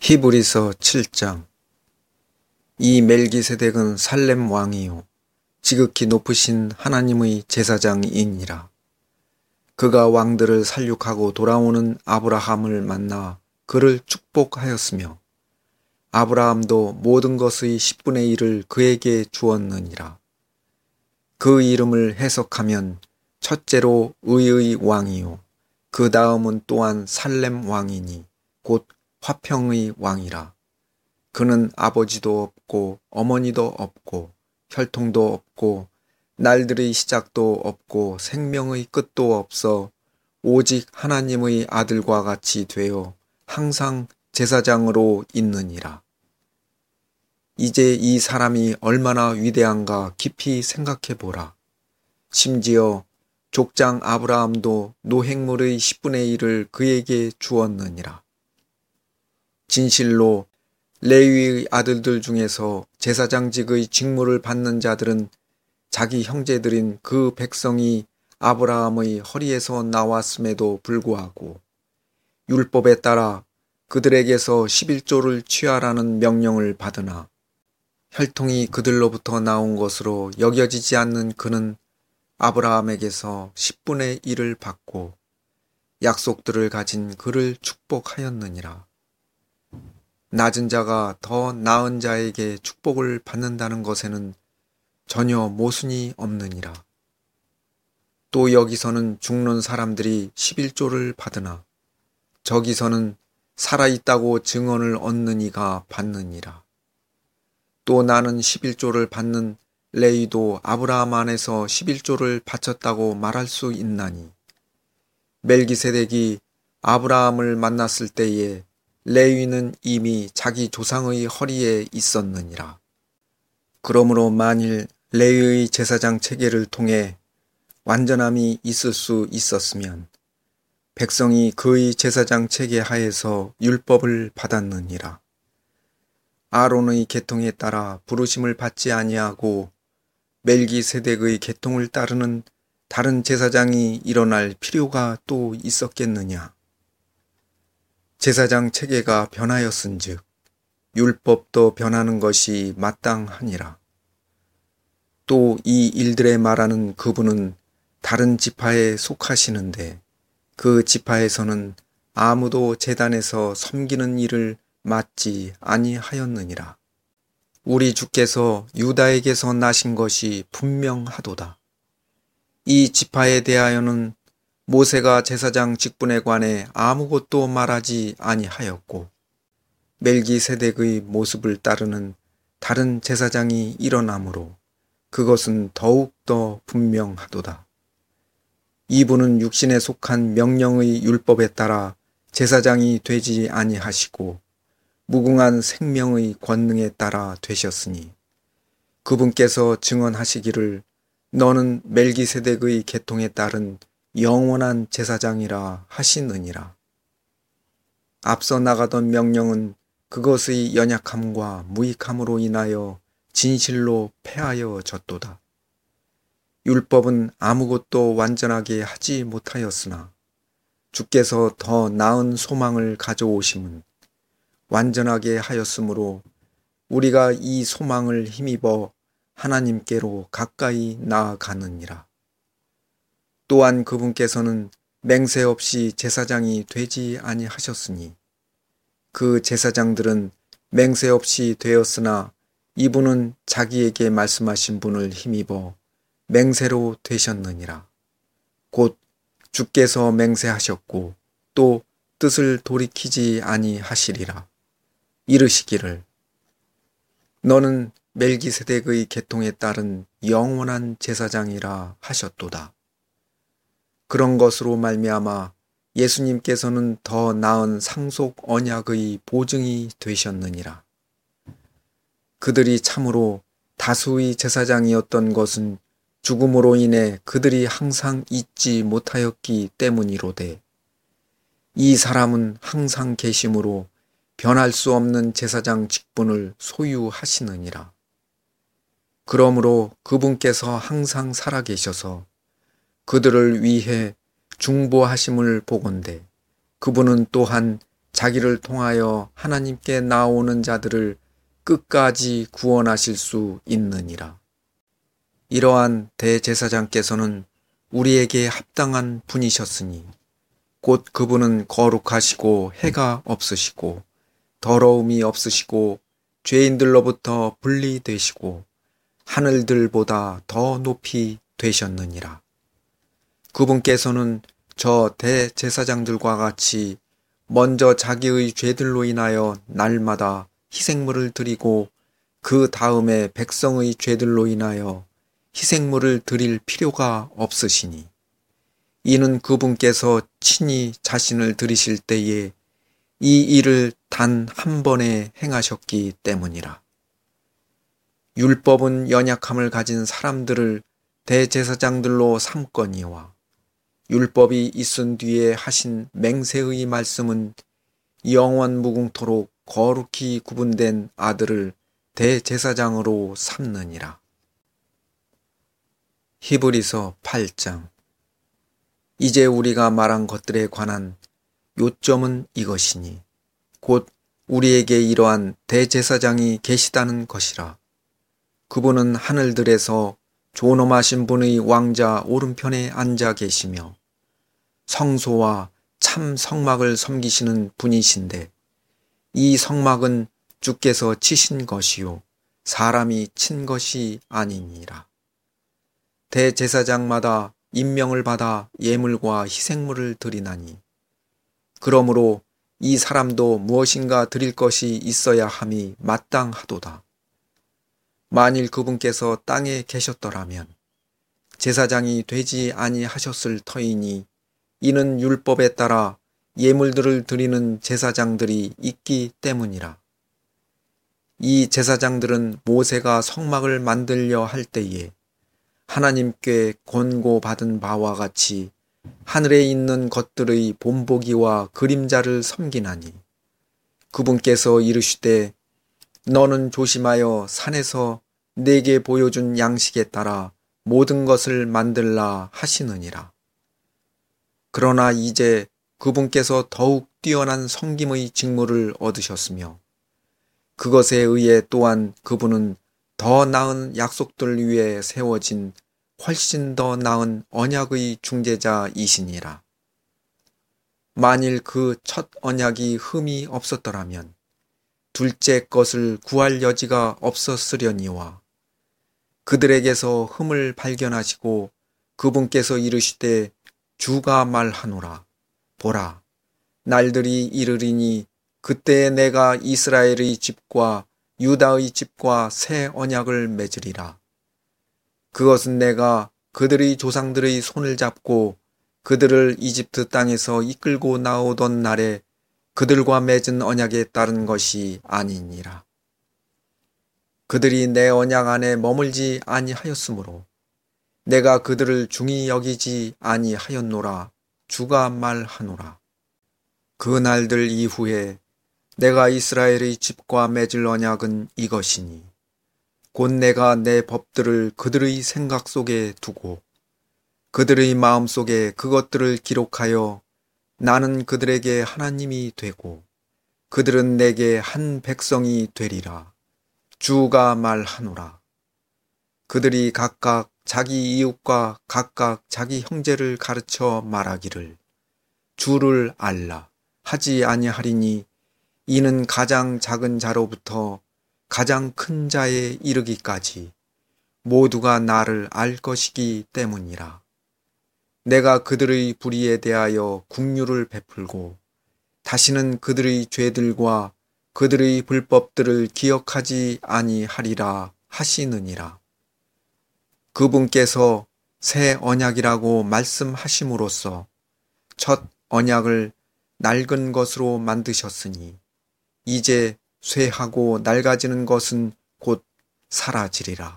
히브리서 7장. 이 멜기세덱은 살렘 왕이요 지극히 높으신 하나님의 제사장이니라. 그가 왕들을 살육하고 돌아오는 아브라함을 만나 그를 축복하였으며 아브라함도 모든 것의 10분의 1을 그에게 주었느니라. 그 이름을 해석하면 첫째로 의의 왕이요 그 다음은 또한 살렘 왕이니 곧 화평의 왕이라. 그는 아버지도 없고 어머니도 없고 혈통도 없고 날들의 시작도 없고 생명의 끝도 없어 오직 하나님의 아들과 같이 되어 항상 제사장으로 있느니라. 이제 이 사람이 얼마나 위대한가 깊이 생각해 보라. 심지어 족장 아브라함도 노획물의 10분의 1을 그에게 주었느니라. 진실로 레위의 아들들 중에서 제사장직의 직무를 받는 자들은 자기 형제들인 그 백성이 아브라함의 허리에서 나왔음에도 불구하고 율법에 따라 그들에게서 11조를 취하라는 명령을 받으나 혈통이 그들로부터 나온 것으로 여겨지지 않는 그는 아브라함에게서 10분의 1을 받고 약속들을 가진 그를 축복하였느니라. 낮은 자가 더 나은 자에게 축복을 받는다는 것에는 전혀 모순이 없느니라. 또 여기서는 죽는 사람들이 11조를 받으나 저기서는 살아있다고 증언을 얻는 이가 받느니라. 또 나는 11조를 받는 레위도 아브라함 안에서 11조를 바쳤다고 말할 수 있나니 멜기세덱이 아브라함을 만났을 때에 레위는 이미 자기 조상의 허리에 있었느니라. 그러므로 만일 레위의 제사장 체계를 통해 완전함이 있을 수 있었으면 백성이 그의 제사장 체계 하에서 율법을 받았느니라. 아론의 계통에 따라 부르심을 받지 아니하고 멜기세덱의 계통을 따르는 다른 제사장이 일어날 필요가 또 있었겠느냐. 제사장 체계가 변하였은즉 율법도 변하는 것이 마땅하니라. 또 이 일들에 말하는 그분은 다른 지파에 속하시는데 그 지파에서는 아무도 제단에서 섬기는 일을 맡지 아니하였느니라. 우리 주께서 유다에게서 나신 것이 분명하도다. 이 지파에 대하여는 모세가 제사장 직분에 관해 아무것도 말하지 아니하였고 멜기세덱의 모습을 따르는 다른 제사장이 일어나므로 그것은 더욱더 분명하도다. 이분은 육신에 속한 명령의 율법에 따라 제사장이 되지 아니하시고 무궁한 생명의 권능에 따라 되셨으니 그분께서 증언하시기를 너는 멜기세덱의 계통에 따른 영원한 제사장이라 하시느니라. 앞서 나가던 명령은 그것의 연약함과 무익함으로 인하여 진실로 패하여졌도다. 율법은 아무것도 완전하게 하지 못하였으나 주께서 더 나은 소망을 가져오심은 완전하게 하였으므로 우리가 이 소망을 힘입어 하나님께로 가까이 나아가느니라. 또한 그분께서는 맹세 없이 제사장이 되지 아니하셨으니 그 제사장들은 맹세 없이 되었으나 이분은 자기에게 말씀하신 분을 힘입어 맹세로 되셨느니라. 곧 주께서 맹세하셨고 또 뜻을 돌이키지 아니하시리라. 이르시기를 너는 멜기세덱의 계통에 따른 영원한 제사장이라 하셨도다. 그런 것으로 말미암아 예수님께서는 더 나은 상속 언약의 보증이 되셨느니라. 그들이 참으로 다수의 제사장이었던 것은 죽음으로 인해 그들이 항상 잊지 못하였기 때문이로되 이 사람은 항상 계심으로 변할 수 없는 제사장 직분을 소유하시느니라. 그러므로 그분께서 항상 살아계셔서 그들을 위해 중보하심을 보건대 그분은 또한 자기를 통하여 하나님께 나오는 자들을 끝까지 구원하실 수 있느니라. 이러한 대제사장께서는 우리에게 합당한 분이셨으니 곧 그분은 거룩하시고 해가 없으시고 더러움이 없으시고 죄인들로부터 분리되시고 하늘들보다 더 높이 되셨느니라. 그분께서는 저 대제사장들과 같이 먼저 자기의 죄들로 인하여 날마다 희생물을 드리고 그 다음에 백성의 죄들로 인하여 희생물을 드릴 필요가 없으시니 이는 그분께서 친히 자신을 드리실 때에 이 일을 단 한 번에 행하셨기 때문이라. 율법은 연약함을 가진 사람들을 대제사장들로 삼거니와 율법이 있은 뒤에 하신 맹세의 말씀은 영원 무궁토록 거룩히 구분된 아들을 대제사장으로 삼느니라. 히브리서 8장. 이제 우리가 말한 것들에 관한 요점은 이것이니 곧 우리에게 이러한 대제사장이 계시다는 것이라. 그분은 하늘들에서 존엄하신 분의 왕자 오른편에 앉아 계시며 성소와 참 성막을 섬기시는 분이신데 이 성막은 주께서 치신 것이요 사람이 친 것이 아니니라. 대제사장마다 임명을 받아 예물과 희생물을 드리나니 그러므로 이 사람도 무엇인가 드릴 것이 있어야 함이 마땅하도다. 만일 그분께서 땅에 계셨더라면 제사장이 되지 아니하셨을 터이니 이는 율법에 따라 예물들을 드리는 제사장들이 있기 때문이라. 이 제사장들은 모세가 성막을 만들려 할 때에 하나님께 권고받은 바와 같이 하늘에 있는 것들의 본보기와 그림자를 섬기나니 그분께서 이르시되 너는 조심하여 산에서 내게 보여준 양식에 따라 모든 것을 만들라 하시느니라. 그러나 이제 그분께서 더욱 뛰어난 섬김의 직무를 얻으셨으며 그것에 의해 또한 그분은 더 나은 약속들 위에 세워진 훨씬 더 나은 언약의 중재자이시니라. 만일 그 첫 언약이 흠이 없었더라면 둘째 것을 구할 여지가 없었으려니와 그들에게서 흠을 발견하시고 그분께서 이르시되 주가 말하노라. 보라, 날들이 이르리니 그때에 내가 이스라엘의 집과 유다의 집과 새 언약을 맺으리라. 그것은 내가 그들의 조상들의 손을 잡고 그들을 이집트 땅에서 이끌고 나오던 날에 그들과 맺은 언약에 따른 것이 아니니라. 그들이 내 언약 안에 머물지 아니하였으므로 내가 그들을 중히 여기지 아니하였노라. 주가 말하노라. 그 날들 이후에 내가 이스라엘의 집과 맺을 언약은 이것이니 곧 내가 내 법들을 그들의 생각 속에 두고 그들의 마음 속에 그것들을 기록하여 나는 그들에게 하나님이 되고 그들은 내게 한 백성이 되리라. 주가 말하노라. 그들이 각각 자기 이웃과 각각 자기 형제를 가르쳐 말하기를 주를 알라 하지 아니하리니 이는 가장 작은 자로부터 가장 큰 자에 이르기까지 모두가 나를 알 것이기 때문이라. 내가 그들의 불의에 대하여 긍휼을 베풀고 다시는 그들의 죄들과 그들의 불법들을 기억하지 아니하리라 하시느니라. 그분께서 새 언약이라고 말씀하심으로써 첫 언약을 낡은 것으로 만드셨으니 이제 쇠하고 낡아지는 것은 곧 사라지리라.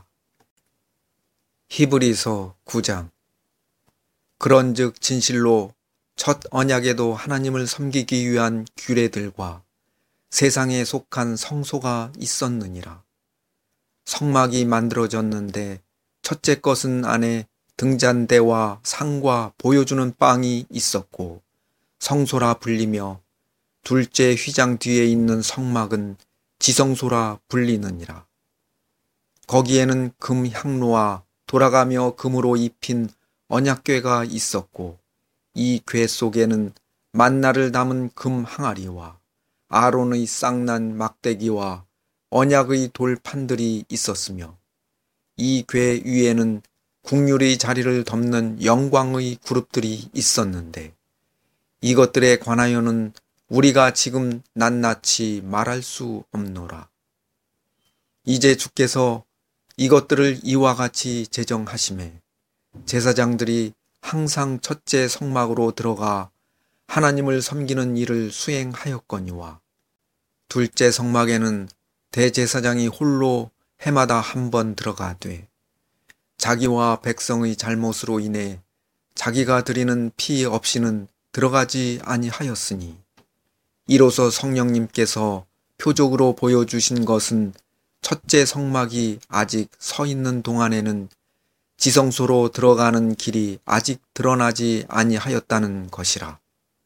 히브리서 9장. 그런즉 진실로 첫 언약에도 하나님을 섬기기 위한 규례들과 세상에 속한 성소가 있었느니라. 성막이 만들어졌는데 첫째 것은 안에 등잔대와 상과 보여주는 빵이 있었고 성소라 불리며 둘째 휘장 뒤에 있는 성막은 지성소라 불리느니라. 거기에는 금 향로와 돌아가며 금으로 입힌 언약궤가 있었고 이 궤 속에는 만나를 담은 금 항아리와 아론의 쌍난 막대기와 언약의 돌판들이 있었으며 이 궤 위에는 국률의 자리를 덮는 영광의 그룹들이 있었는데 이것들에 관하여는 우리가 지금 낱낱이 말할 수 없노라. 이제 주께서 이것들을 이와 같이 제정하시매 제사장들이 항상 첫째 성막으로 들어가 하나님을 섬기는 일을 수행하였거니와 둘째 성막에는 대제사장이 홀로 해마다 한 번 들어가되 자기와 백성의 잘못으로 인해 자기가 드리는 피 없이는 들어가지 아니하였으니 이로써 성령님께서 표적으로 보여주신 것은 첫째 성막이 아직 서 있는 동안에는 지성소로 들어가는 길이 아직 드러나지 아니하였다는 것이라.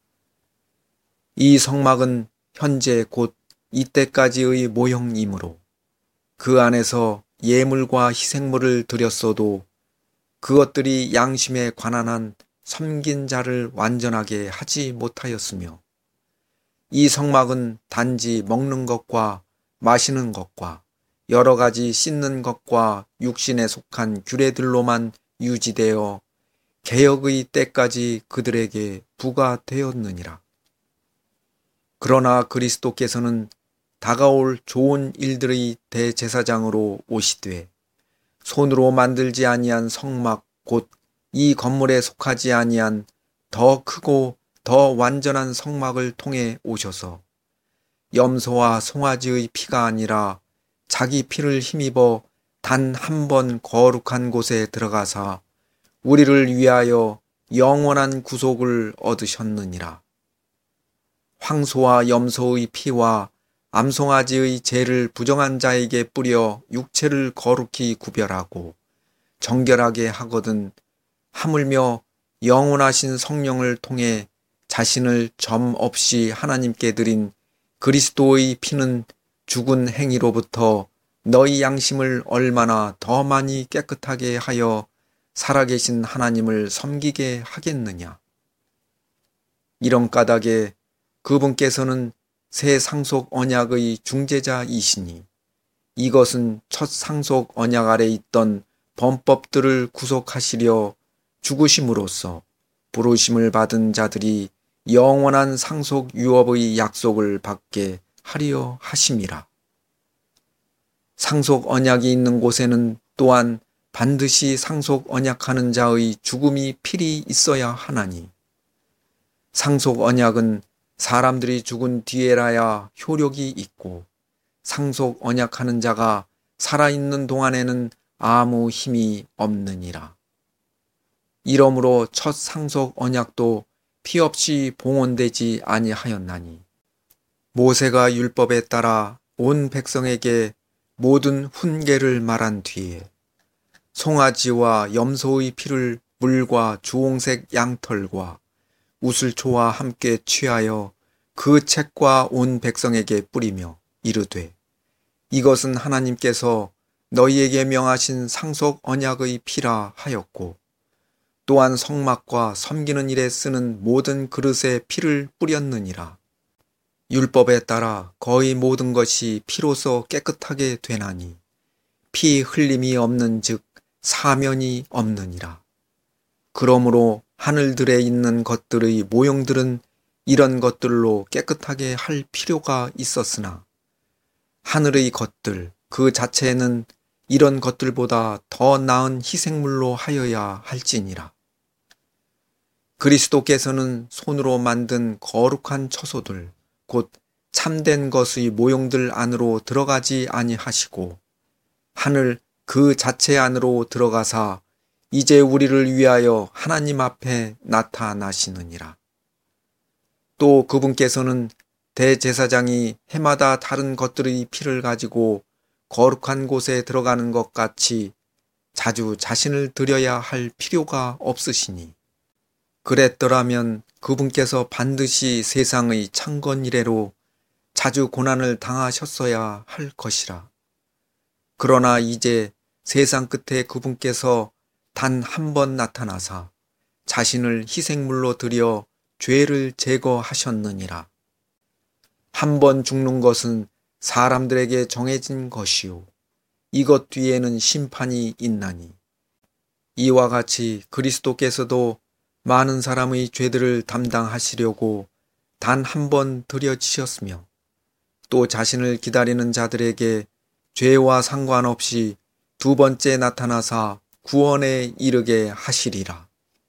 이 성막은 현재 곧 이때까지의 모형이므로 그 안에서 예물과 희생물을 드렸어도 그것들이 양심에 관한 한 섬긴 자를 완전하게 하지 못하였으며 이 성막은 단지 먹는 것과 마시는 것과 여러 가지 씻는 것과 육신에 속한 규례들로만 유지되어 개혁의 때까지 그들에게 부과되었느니라. 그러나 그리스도께서는 다가올 좋은 일들의 대제사장으로 오시되 손으로 만들지 아니한 성막 곧 이 건물에 속하지 아니한 더 크고 더 완전한 성막을 통해 오셔서 염소와 송아지의 피가 아니라 자기 피를 힘입어 단 한 번 거룩한 곳에 들어가사 우리를 위하여 영원한 구속을 얻으셨느니라. 황소와 염소의 피와 암송아지의 죄를 부정한 자에게 뿌려 육체를 거룩히 구별하고 정결하게 하거든 하물며 영원하신 성령을 통해 자신을 점 없이 하나님께 드린 그리스도의 피는 죽은 행위로부터 너희 양심을 얼마나 더 많이 깨끗하게 하여 살아계신 하나님을 섬기게 하겠느냐. 이런 까닭에 그분께서는 새 상속 언약의 중재자이시니 이것은 첫 상속 언약 아래 있던 범법들을 구속하시려 죽으심으로써 부르심을 받은 자들이 영원한 상속 유업의 약속을 받게 하려 하심이라. 상속 언약이 있는 곳에는 또한 반드시 상속 언약하는 자의 죽음이 필히 있어야 하나니 상속 언약은 사람들이 죽은 뒤에라야 효력이 있고 상속 언약하는 자가 살아있는 동안에는 아무 힘이 없느니라. 이러므로 첫 상속 언약도 피 없이 봉헌되지 아니하였나니 모세가 율법에 따라 온 백성에게 모든 훈계를 말한 뒤에 송아지와 염소의 피를 물과 주홍색 양털과 우슬초와 함께 취하여 그 책과 온 백성에게 뿌리며 이르되 이것은 하나님께서 너희에게 명하신 상속 언약의 피라 하였고 또한 성막과 섬기는 일에 쓰는 모든 그릇에 피를 뿌렸느니라. 율법에 따라 거의 모든 것이 피로서 깨끗하게 되나니 피 흘림이 없는 즉 사면이 없느니라. 그러므로 하늘들에 있는 것들의 모형들은 이런 것들로 깨끗하게 할 필요가 있었으나 하늘의 것들 그 자체에는 이런 것들보다 더 나은 희생물로 하여야 할지니라. 그리스도께서는 손으로 만든 거룩한 처소들 곧 참된 것의 모형들 안으로 들어가지 아니하시고 하늘 그 자체 안으로 들어가사 이제 우리를 위하여 하나님 앞에 나타나시느니라. 또 그분께서는 대제사장이 해마다 다른 것들의 피를 가지고 거룩한 곳에 들어가는 것 같이 자주 자신을 드려야 할 필요가 없으시니 그랬더라면 그분께서 반드시 세상의 창건 이래로 자주 고난을 당하셨어야 할 것이라. 그러나 이제 세상 끝에 그분께서 단 한 번 나타나사 자신을 희생물로 드려 죄를 제거하셨느니라. 한 번 죽는 것은 사람들에게 정해진 것이요. 이것 뒤에는 심판이 있나니. 이와 같이 그리스도께서도 많은 사람의 죄들을 담당하시려고 단 한 번 드려지셨으며 또 자신을 기다리는 자들에게 죄와 상관없이 두 번째 나타나사 구원에 이르게 하시리라.